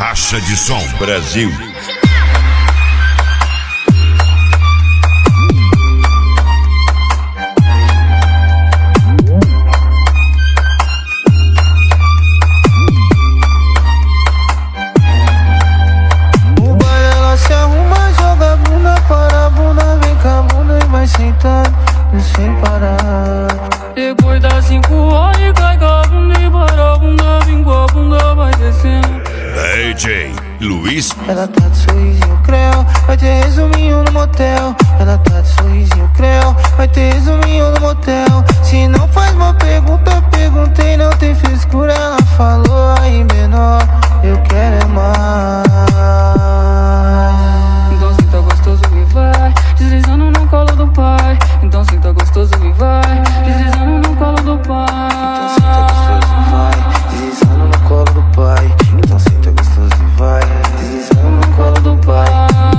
Caixa de Som Brasil. O baile ela se arruma, joga a bunda para a bunda, vem com a bunda e vai sentando sem parar. Depois das 5 horas cai com a bunda e para a bunda, vem com a bunda, vai descendo. DJ Luiz. Ela tá de sorrisinho creu, vai ter resuminho no motel. Ela tá de sorrisinho creu, vai ter resuminho no motel. Se não faz uma pergunta, perguntei, não tem frescura. Ela falou aí menor, eu quero é mais. Então senta gostoso e vai deslizando no colo do pai. Então senta gostoso e vai deslizando no colo do pai. Então senta gostoso e vai deslizando no colo do pai. Então senta gostoso e vai deslizando no colo do pai.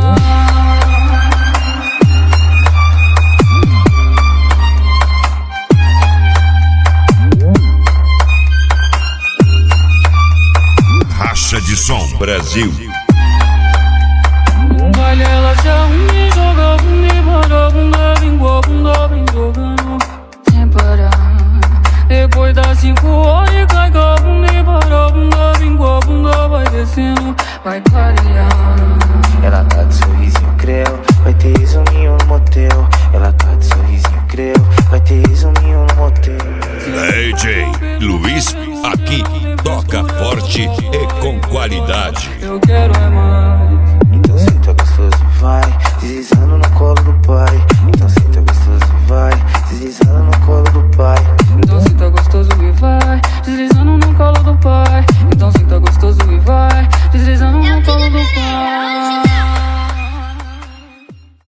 Caixa de Som Brasil. No baile ela se arruma e joga a bunda e para a bunda, vem com a bunda, vem jogando sem parar. Depois das 5 horas cai com a bunda e para a bunda, vem com a bunda, vai descendo, vai clareando. Ela tá de sorrisinho creu, vai ter resuminho no motel. Ela tá de sorrisinho creu, vai ter resuminho no motel. DJ Luiz, aqui toca forte e com qualidade. Eu quero é mais. Então senta gostoso e vai deslizando